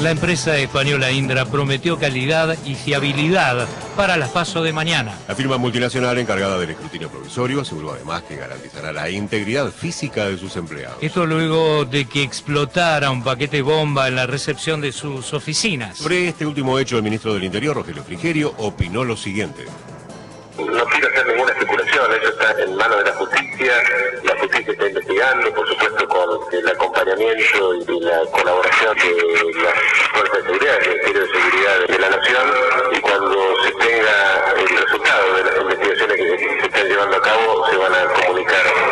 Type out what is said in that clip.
La empresa española Indra prometió calidad y fiabilidad para las PASO de mañana. La firma multinacional encargada del escrutinio provisorio aseguró además que garantizará la integridad física de sus empleados. Esto luego de que explotara un paquete bomba en la recepción de sus oficinas. Sobre este último hecho, el ministro del Interior, Rogelio Frigerio, opinó lo siguiente. No quiero hacer ninguna especulación, eso está en manos de la justicia está investigando, por supuesto con el acompañamiento y la colaboración de las fuerzas de seguridad, del Ministerio de Seguridad de la Nación, y cuando se tenga el resultado de las investigaciones que se están llevando a cabo, se van a comunicar